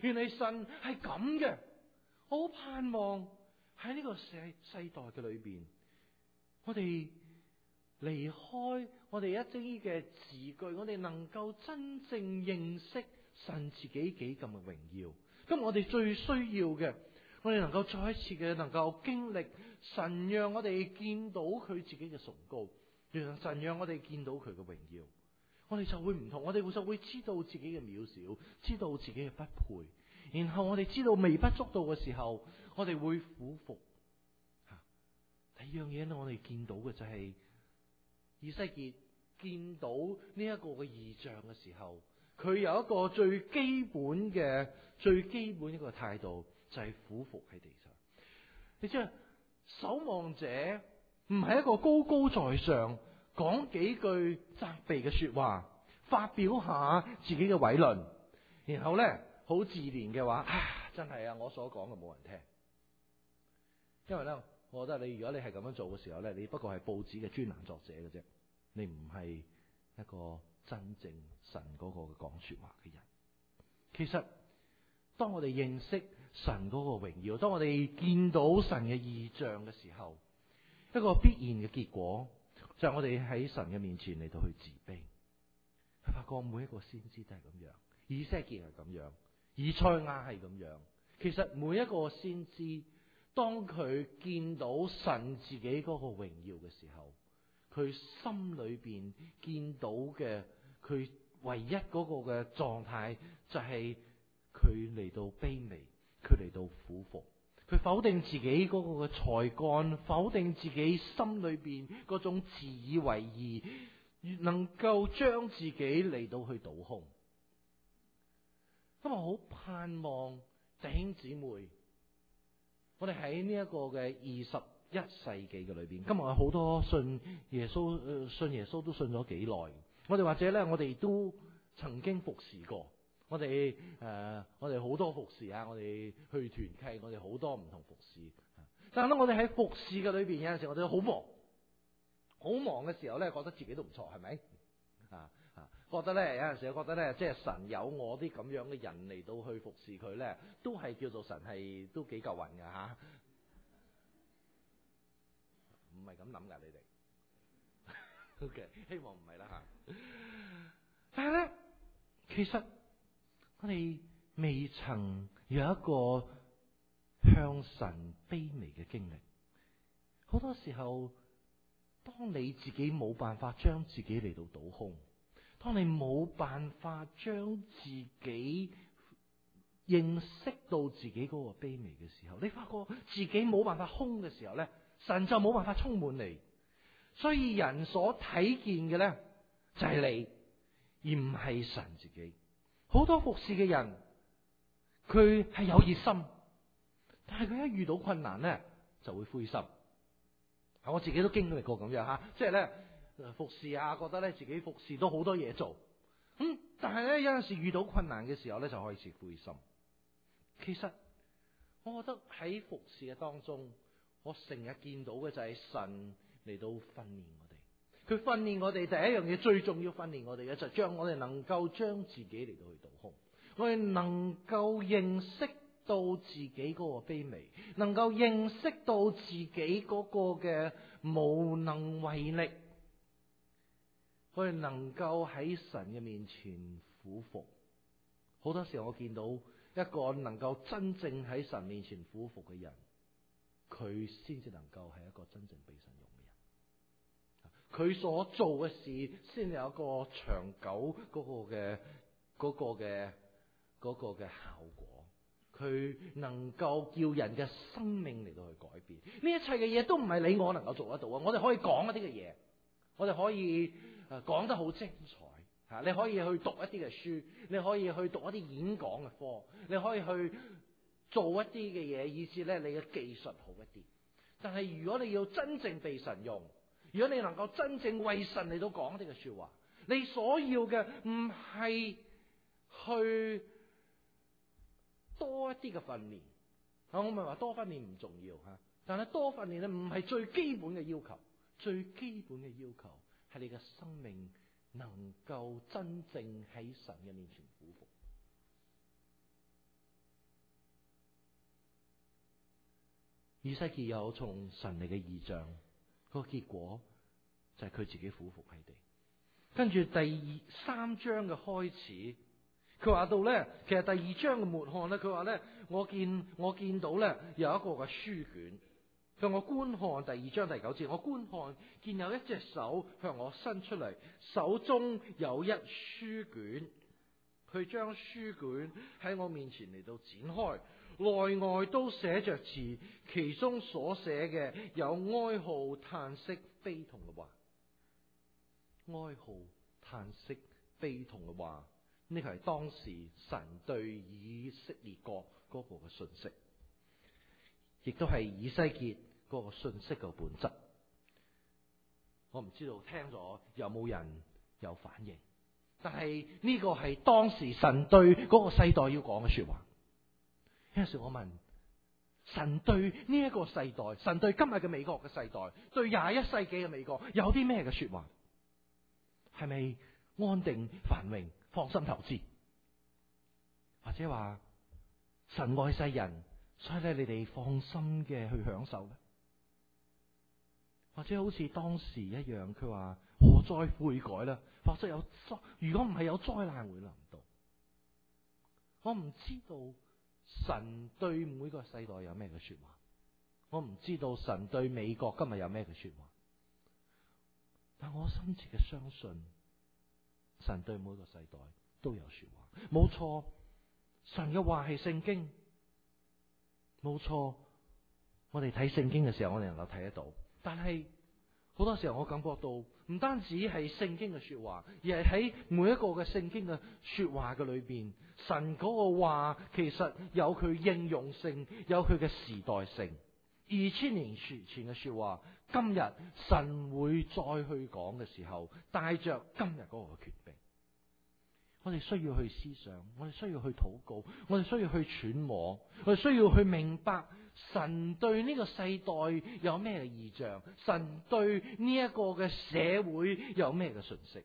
原來神係咁嘅。我好盼望喺呢個世代嘅裏邊，我哋離開我哋一啲嘅字句，我哋能夠真正認識神自己幾咁嘅榮耀。咁我哋最需要嘅，我哋能夠再一次嘅能夠經歷神讓我哋見到佢自己嘅崇高，讓神讓我哋見到佢嘅榮耀，我哋就會唔同，我哋就會知道自己嘅渺小，知道自己嘅不配。然後我哋知道微不足道嘅時候，我哋會俯伏。第二樣嘢咧，我哋見到嘅就係以西結見到呢一個嘅異象嘅時候，佢有一個最基本一個態度，就係俯伏喺地上。你知啊，守望者唔係一個高高在上，講幾句責備嘅說話，發表下自己嘅偉論，然後咧好自憐嘅話，真係啊，我所講嘅冇人聽。因為咧，我覺得如果你係咁樣做嘅時候咧，你不過係報紙嘅專欄作者嘅啫，你唔係一個真正神嗰個講說話嘅人。其實當我哋認識神嗰個榮耀，當我哋見到神嘅異象嘅時候，一個必然嘅結果就係我哋喺神嘅面前嚟到去自卑。佢發覺每一個先知都係咁樣，以西結係咁樣，以賽亞係咁樣。其實每一個先知，當佢見到神自己嗰個榮耀嘅時候，佢心裏邊見到嘅，佢唯一嗰個嘅狀態就係佢嚟到卑微，佢嚟到俯伏，佢否定自己嗰個嘅才幹，否定自己心裏邊嗰種自以為義，能夠將自己嚟到去倒空。咁我好盼望弟兄姊妹，我哋喺呢一個嘅21世紀嘅裏邊，今日有好多信耶穌都信咗幾耐。我哋或者咧，我哋都曾經服侍過。我哋好多服侍啊！我哋去團契，我哋好多唔同服侍。但係咧，我哋喺服侍嘅裏邊，有陣時我哋好忙嘅時候咧，覺得自己都唔錯，係咪？覺得咧，有陣時覺得咧，即係神有我啲咁樣嘅人嚟到去服侍佢咧，都係叫做神係都幾夠運㗎吓。唔係咁諗㗎，你哋。OK， 希望唔係啦吓。但係咧，其實我哋未曾有一個向神卑微嘅經歷。好多時候，當你自己冇辦法將自己嚟到倒空，當你冇辦法將自己認識到自己嗰個卑微嘅時候，你發覺自己冇辦法空嘅時候咧，神就冇辦法充滿你。所以人所睇見嘅咧就係你，而唔係神自己。好多服侍嘅人，佢係有熱心，但係佢一遇到困難咧就會灰心。我自己都經歷過咁樣吓，即係咧服侍啊，覺得咧自己服侍都好多嘢做，但係咧有陣時遇到困難嘅時候咧就開始灰心。其實我覺得喺服侍嘅當中，我成日見到嘅就係神嚟到訓練我哋。佢訓練我哋第一樣嘢，最重要訓練我哋嘅就係將我哋能夠將自己嚟到去倒空，我哋能夠認識到自己嗰個卑微，能夠認識到自己嗰個嘅無能為力，我哋能夠喺神嘅面前俯伏。好多時候我見到一個能夠真正喺神面前俯伏嘅人，佢先至能夠係一個真正被神用嘅人。佢所做嘅事先有一個長久嗰個嘅效果。佢能夠叫人嘅生命嚟到去改變。呢一切嘅嘢都唔係你我能夠做得到啊！我哋可以講一啲嘅嘢，我哋可以講得好精彩吓。你可以去讀一啲嘅書，你可以去讀一啲演講嘅課，你可以去做一啲嘅嘢，以至咧你嘅技術好一啲。但係如果你要真正被神用，如果你能夠真正為神嚟到講一啲嘅說話，你所要嘅唔係去多一啲嘅訓練。我唔係話多訓練唔重要吓，但係多訓練咧唔係最基本嘅要求。最基本嘅要求係你嘅生命能夠真正喺神嘅面前俯伏。 以西結有從神嚟嘅異象，個結果就係佢自己俯伏喺地。跟住第3章嘅開始，佢話到咧，其實第2章嘅末看咧，佢話咧，我見到咧有一個嘅書卷。佢話我觀看第2章第9節，我觀看見有一隻手向我伸出嚟，手中有一書卷。佢將書卷喺我面前嚟到展開，內外都寫着字，其中所寫嘅有哀號、嘆息、悲痛嘅話。哀號、嘆息、悲痛嘅話，呢個係當時神對以色列國嗰個嘅信息，亦都係以西結嗰個信息嘅本質。我唔知道聽咗有冇人有反應，但係呢個係當時神對嗰個世代要講嘅說話。有陣時我問神對呢一個世代，神對今日嘅美國嘅世代，對21世紀嘅美國有啲咩嘅說話？係咪安定繁榮、放心投資，或者話神愛世人，所以咧你哋放心嘅去享受咧？或者好似當時一樣，佢話何再悔改啦，否則如果唔係有災難會臨到。我唔知道神對每個世代有咩嘅說話，我唔知道神對美國今日有咩嘅說話，但我深切嘅相信神對每個世代都有說話。冇錯，神嘅話係聖經，冇錯，我哋睇聖經嘅時候我哋能夠睇得到。但係好多時候我感覺到唔單止係聖經嘅說話，而係喺每一個嘅聖經嘅說話嘅裏邊，神嗰個話其實有佢應用性，有佢嘅時代性。2000年前嘅說話，今日神會再去講嘅時候，帶着今日嗰個權柄。我哋需要去思想，我哋需要去禱告，我哋需要去揣摩，我哋需要去明白神對呢個世代有咩異象，神對呢一個嘅社會有咩嘅訊息。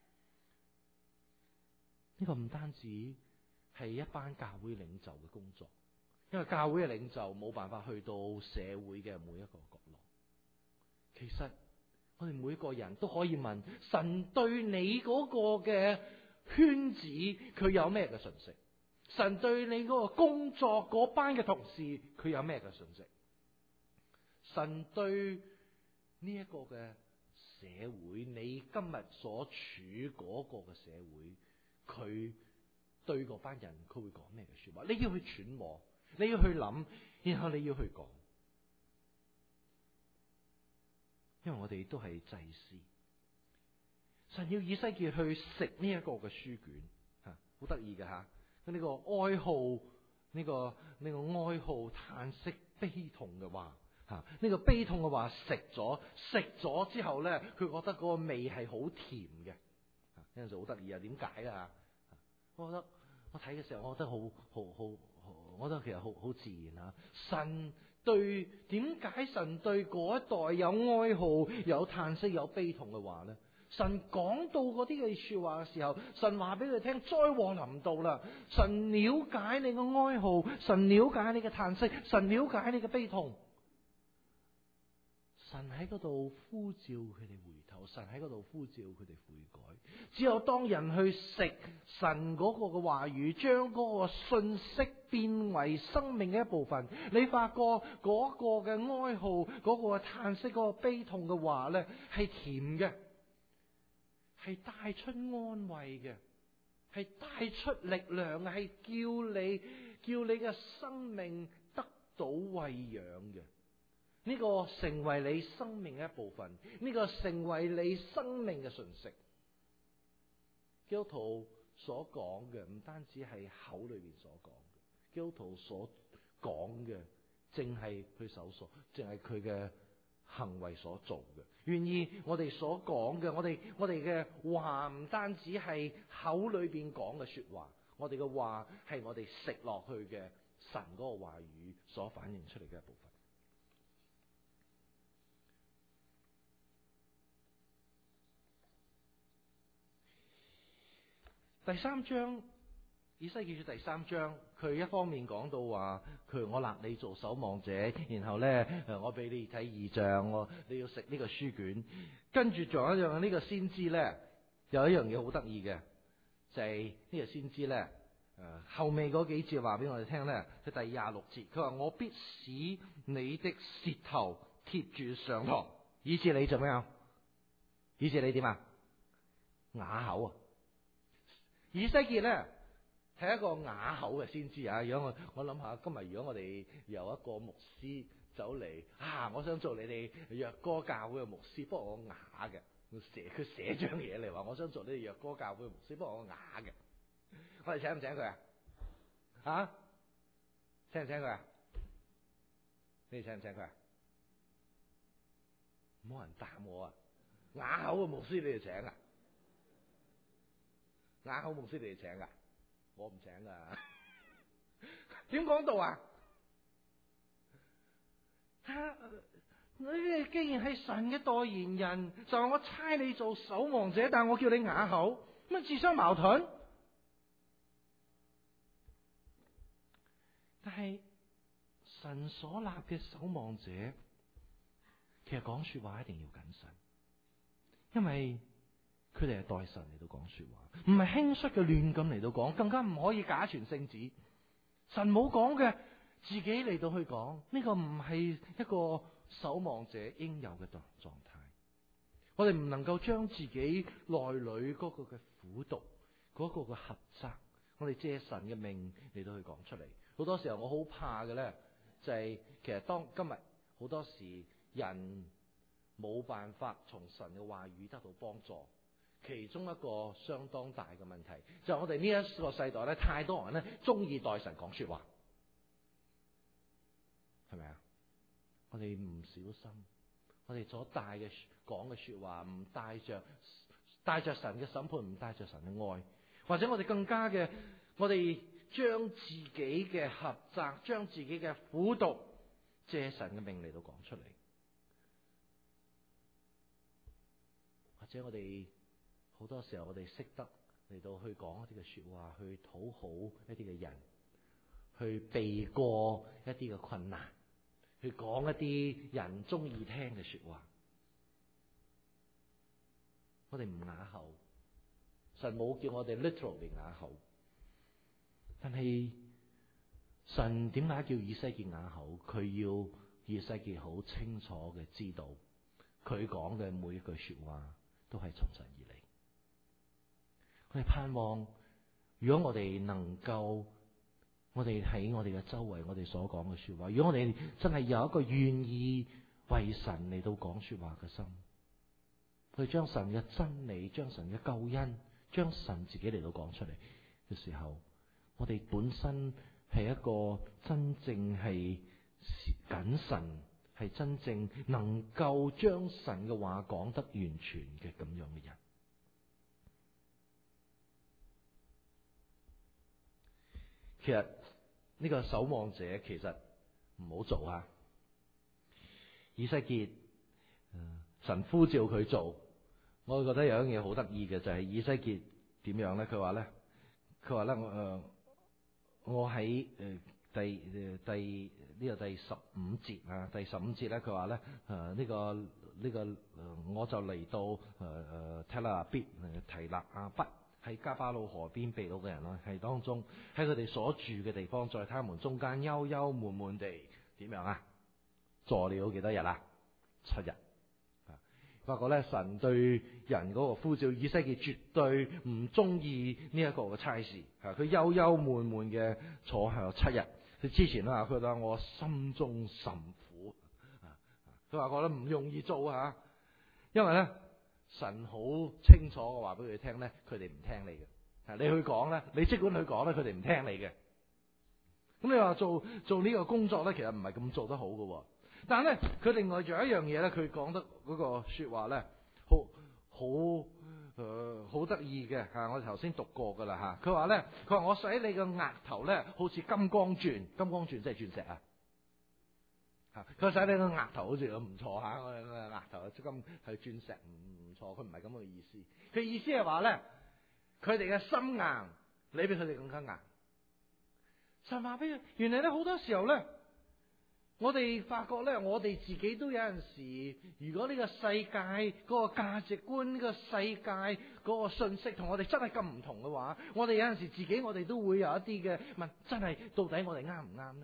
呢個唔單止係一班教會領袖嘅工作，因為教會嘅領袖冇辦法去到社會嘅每一個角落。其實我哋每個人都可以問神對你嗰個嘅圈子佢有咩嘅訊息？神對你嗰個工作嗰班嘅同事佢有咩嘅訊息？神對呢一個嘅社會，你今日所處嗰個嘅社會，佢對嗰班人佢會講咩嘅說話？你要去揣摩，你要去諗，然後你要去講，因為我哋都係祭司。神要以西結去食呢一個嘅書卷，吓，好得意嘅吓。呢個哀號，呢個哀號、嘆息、悲痛嘅話，吓，呢個悲痛嘅話食咗之後咧，佢覺得嗰個味係好甜嘅。有陣時好得意啊，點解啊？我覺得我睇嘅時候，我覺得我覺得其實好自然啊。點解神對嗰一代有哀號、有嘆息、有悲痛嘅話咧？神講到嗰啲嘅說話嘅時候，神話俾佢聽災禍臨到啦。神了解你嘅哀號，神了解你嘅嘆息，神了解你嘅悲痛。神喺嗰度呼召佢哋回頭，神喺嗰度呼召佢哋悔改。只有當人去食神嗰個嘅話語，將嗰個信息變為生命嘅一部分，你發覺嗰個嘅哀號、嗰個嘅嘆息、嗰個悲痛嘅話呢，係甜嘅，係帶出安慰嘅，係帶出力量嘅，係叫你嘅生命得到餵養嘅。呢個成為你生命嘅一部分，呢個成為你生命嘅訊息。基督徒所講嘅唔單止係口裏邊所講嘅，基督徒所講嘅淨係佢手所，淨係佢嘅行為所做嘅。願意我哋所講嘅，我哋嘅話唔單止係口裏邊講嘅說話，我哋嘅話係我哋食落去嘅神嗰個話語所反映出嚟嘅一部分。第3章以西結書第3章，佢一方面講到話，我立你做守望者，然後咧我俾你睇異象，你要食呢個書卷。跟住仲有一樣呢個先知咧，有一樣嘢好得意嘅，就係呢個先知咧，後尾嗰幾節話俾我哋聽咧，佢第26節，佢話我必使你的舌頭貼住上膛，以致你做咩啊？以致你點啊？啞口啊！以西結咧係一個啞口嘅先知啊！如果我諗下，今日如果我哋有一個牧師走嚟我想做你哋約歌教會嘅牧師，不過我啞嘅，佢寫張嘢嚟話我想做你哋約歌教會嘅牧師，不過我啞嘅，我哋請唔請佢啊？請唔請佢啊？你哋請唔請佢啊？冇人答我啊！啞口嘅牧師你哋請啊？啞口牧師你哋請噶？我唔請噶。點講到啊？你哋既然係神嘅代言人，就話我差你做守望者，但我叫你啞口，咁自相矛盾。但係神所立嘅守望者，其實講說話一定要謹慎，因為佢哋係代神嚟到講說話，唔係輕率嘅亂咁嚟到講，更加唔可以假傳聖旨。神冇講嘅，自己嚟到去講，呢個唔係一個守望者應有嘅狀態。我哋唔能夠將自己內裏嗰個嘅苦毒，嗰個嘅狹窄，我哋借神嘅命嚟到去講出嚟。好多時候我好怕嘅咧，就係其實當今日好多時人冇辦法從神嘅話語得到幫助。其中一個相當大嘅問題，就係我哋呢一個世代咧，太多人咧中意代神講說話，係咪啊？我哋唔小心，我哋所帶嘅講嘅說話唔帶着神嘅審判，唔帶着神嘅愛，或者我哋更加嘅，我哋將自己嘅狹窄，將自己嘅苦毒，借神嘅命嚟到講出嚟，或者我哋。好多時候我哋識得嚟到去講一啲嘅說話，去討好一啲嘅人，去避過一啲嘅困難，去講一啲人中意聽嘅說話。我哋唔啞口，神冇叫我哋 literally 啞口，但係神點解叫以西結啞口？佢要以西結好清楚嘅知道，佢講嘅每一句說話都係從神而嚟。我哋盼望，如果我哋能夠，我哋喺我哋嘅周圍，我哋所講嘅說話，如果我哋真係有一個願意為神嚟到講說話嘅心，去將神嘅真理、將神嘅救恩、將神自己嚟到講出嚟嘅時候，我哋本身係一個真正係謹慎，係真正能夠將神嘅話講得完全嘅咁樣嘅人。其實呢個守望者其實唔好做啊！以西結，神呼召佢做，我覺得有一樣嘢好得意嘅就係以西結點樣咧？佢話咧，我喺第15節啊，第15節咧，佢話咧，呢個我就嚟到提勒亞畢。喺加巴魯河邊被擄嘅人啦，係當中喺佢哋所住嘅地方，在他們中間憂憂悶悶地點樣啊？坐了幾多日啊？7日。發覺咧，神對人嗰個呼召，以西結絕對唔中意呢一個嘅差事。佢憂憂悶悶嘅坐喺度7日。佢之前啦，佢話我心中甚苦。佢話覺得唔容易做啊，因為咧。神好清楚嘅話俾佢哋聽咧，佢哋唔聽你嘅。你去講咧，你即管去講咧，佢哋唔聽你嘅。咁你話做呢個工作咧，其實唔係咁做得好嘅。但係咧，佢另外仲有一樣嘢咧，佢講得嗰個說話咧，好得意嘅吓。我哋頭先讀過噶啦吓。佢話咧，我使你嘅額頭咧，好似金光鑽，金光鑽即係鑽石啊。佢使你個額頭好似唔錯吓，我哋個額頭即金係鑽石唔錯，佢唔係咁嘅意思。佢意思係話咧，佢哋嘅心硬，你比佢哋更加硬。 神話俾佢，原來咧好多時候咧，我哋發覺咧，我哋自己都有陣時，如果呢個世界嗰個價值觀、呢個世界嗰個信息同我哋真係咁唔同嘅話，我哋有陣時自己我哋都會有一啲嘅問，真係到底我哋啱唔啱呢？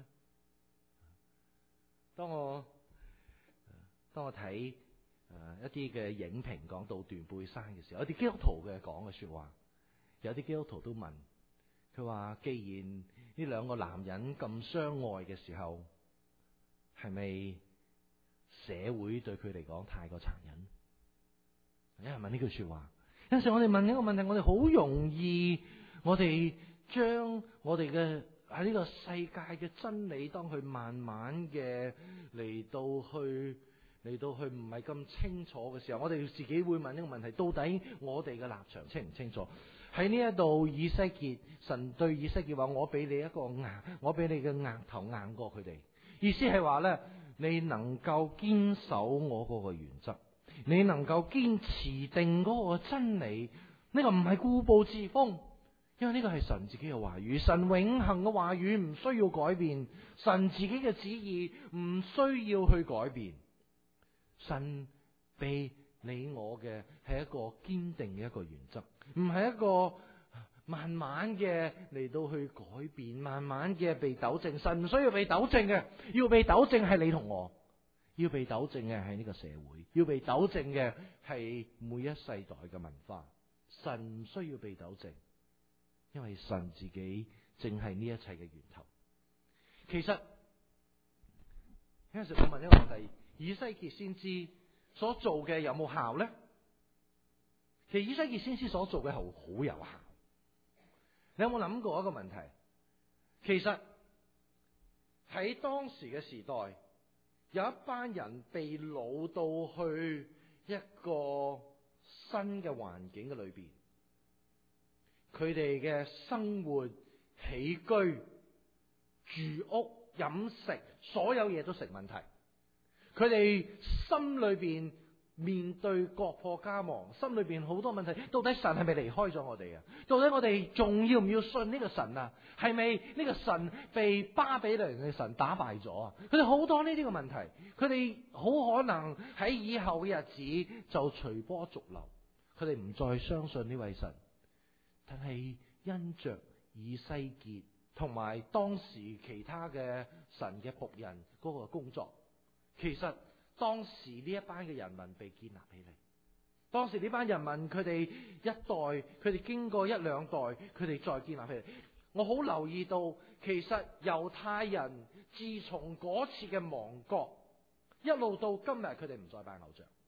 當我睇一啲嘅影評講到斷背山嘅時候，有啲基督徒嘅講嘅說話，有啲基督徒都問佢話：既然呢兩個男人咁相愛嘅時候，係咪社會對佢嚟講太過殘忍？有人問呢句說話。有陣時我哋問一個問題，我哋好容易，我哋將我哋嘅喺呢個世界嘅真理，當佢慢慢嘅嚟到去唔係咁清楚嘅時候，我哋自己會問呢個問題：到底我哋嘅立場清唔清楚？喺呢一度，以西結，神對以西結話：我俾你一個我俾你嘅額頭硬過佢哋。意思係話咧，你能夠堅守我嗰個原則，你能夠堅持定嗰個真理，呢個唔係固步自封，因為呢個係神自己嘅話語，神永恆嘅話語唔需要改變，神自己嘅旨意唔需要去改變。神俾你我嘅係一個堅定嘅一個原則，唔係一個慢慢嘅嚟到去改變，慢慢嘅被糾正。神唔需要被糾正嘅，要被糾正係你同我，要被糾正嘅係呢個社會，要被糾正嘅係每一世代嘅文化。神唔需要被糾正，因為神自己正係呢一切嘅源頭。其實有陣時我問一個問題：以西結先知所做嘅有冇效呢？其實以西結先知所做嘅係好有效。你有冇諗過一個問題？其實喺當時嘅時代，有一班人被擄到去一個新嘅環境嘅裏邊，佢哋嘅生活、起居、住屋、飲食，所有嘢都成問題。佢哋心裏邊面對國破家亡，心裏邊好多問題。到底神係咪離開咗我哋啊？到底我哋仲要唔要信呢個神啊？係咪呢個神被巴比倫嘅神打敗咗啊？佢哋好多呢啲嘅問題，佢哋好可能喺以後嘅日子就隨波逐流，佢哋唔再相信呢位神。但係因着以西結同埋當時其他嘅神嘅僕人嗰個工作，其實當時呢一班嘅人民被建立起嚟。當時呢班人民佢哋一代，佢哋經過一兩代，佢哋再建立起嚟。我好留意到，其實猶太人自從嗰次嘅亡國，一路到今日，佢哋唔再拜偶像。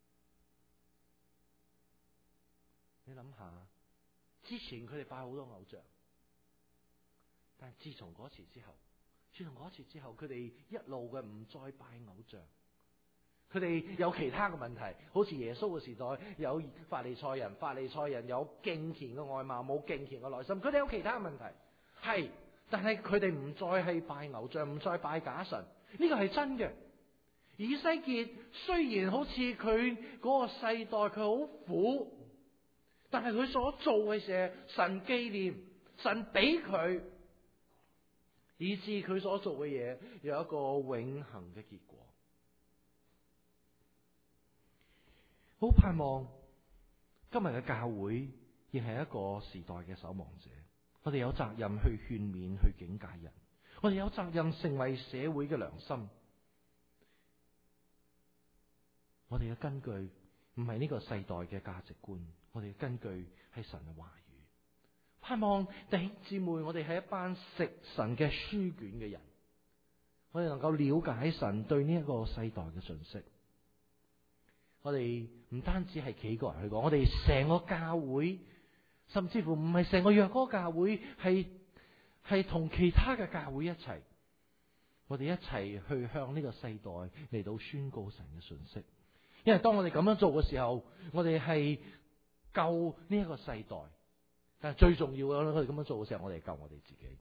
你諗下，之前佢哋拜好多偶像，但係自從嗰次之後，佢哋一路嘅唔再拜偶像。佢哋有其他嘅問題，好似耶穌嘅時代有法利賽人有敬虔嘅外貌，冇敬虔嘅內心。佢哋有其他嘅問題，係，但係佢哋唔再係拜偶像，唔再拜假神，呢個係真嘅。以西結雖然好似佢嗰個世代佢好苦，但係佢所做嘅事，神紀念，神俾佢，以致佢所做嘅嘢有一個永恆嘅結果。好盼望今日嘅教會亦係一個時代嘅守望者，我哋有責任去勸勉、去警戒人，我哋有責任成為社會嘅良心。我哋嘅根據唔係呢個世代嘅價值觀，我哋嘅根據係神嘅話語。盼望弟兄姊妹，我哋係一班食神嘅書卷嘅人，我哋能夠了解神對呢一個世代嘅信息。我哋唔單止係幾個人去講，我哋成個教會，甚至乎唔係成個約哥教會，係同其他嘅教會一齊，我哋一齊去向呢個世代嚟到宣告神嘅信息。因為當我哋咁樣做嘅時候，我哋係救呢一個世代，但係最重要嘅，我哋咁樣做嘅時候，我哋係救我哋自己。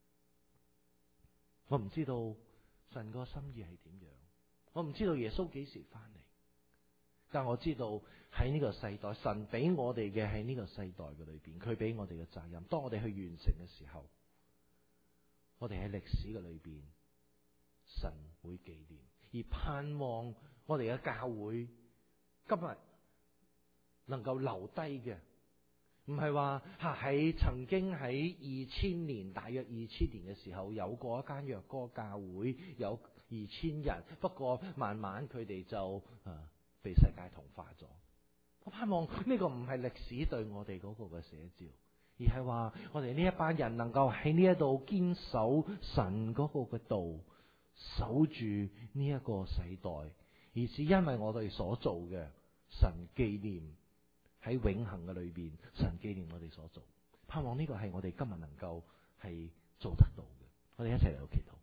我唔知道神個心意係點樣，我唔知道耶穌幾時翻嚟。但我知道喺呢個世代，神俾我哋嘅喺呢個世代嘅裏邊，佢俾我哋嘅責任。當我哋去完成嘅時候， 我哋喺歷史嘅裏邊，神會紀念，而盼望我哋嘅教會今日能夠留低嘅，唔係話喺曾經喺2000年，大約2000年嘅時候有過一間若歌教會，有2000人，不過慢慢佢哋就被世界同化咗。我盼望呢個唔係歷史對我哋嗰個嘅寫照，而係話我哋呢一班人能夠喺呢一度堅守神嗰個嘅道，守住呢一個世代，而是因為我哋所做嘅，神紀念喺永恆嘅裏邊，神紀念我哋所做。盼望呢個係我哋今日能夠係做得到嘅。我哋一齊嚟到祈禱。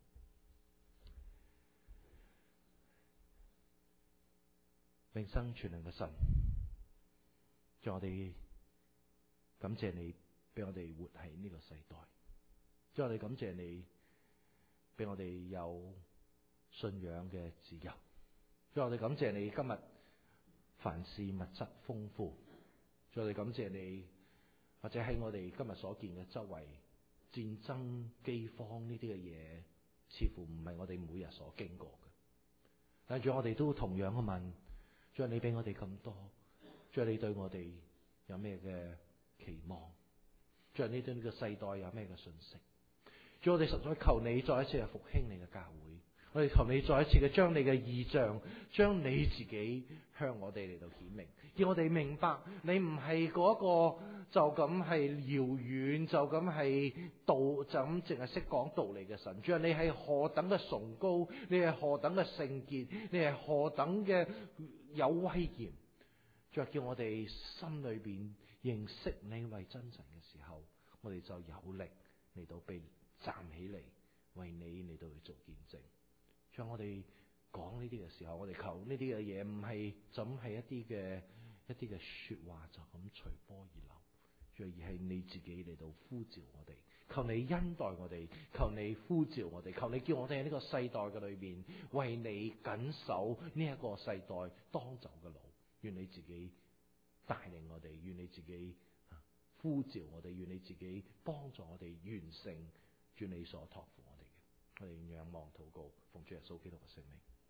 永生全能嘅神，讓我哋感謝你俾我哋活喺呢個世代，讓我哋感謝你俾我哋有信仰嘅自由，讓我哋感謝你今日凡事物質豐富，讓我哋感謝你，或者喺我哋今日所見嘅周圍戰爭饑荒呢啲嘅嘢，似乎唔係我哋每日所經過嘅，但係我哋都同樣嘅問，主啊，你俾我哋咁多，主啊，你對我哋有咩嘅期望？主啊，你對呢個世代有咩嘅信息？主啊，我哋實在求你再一次嘅復興你嘅教會，我哋求你再一次嘅將你嘅異象，將你自己向我哋嚟到顯明，叫我哋明白你唔係嗰個就咁係遙遠，就咁係道，就咁淨係識講道理嘅神。主啊，你係何等嘅崇高，你係何等嘅聖潔，你係何等嘅有威嚴。主啊，叫我哋心裏邊認識你為真神嘅時候，我哋就有力嚟到被站起嚟，為你嚟到去做見證。像我哋講呢啲嘅時候，我哋求呢啲嘅嘢唔係就咁係一啲嘅說話就咁隨波而流，而係你自己嚟到呼召我哋，求你恩待我哋，求你呼召我哋，求你叫我哋喺呢個世代嘅裏邊為你緊守呢一個世代當走嘅路。願你自己帶領我哋，願你自己呼召我哋，願你自己幫助我哋完成主你所託付我哋嘅。我哋仰望禱告，奉主耶穌基督嘅聖名。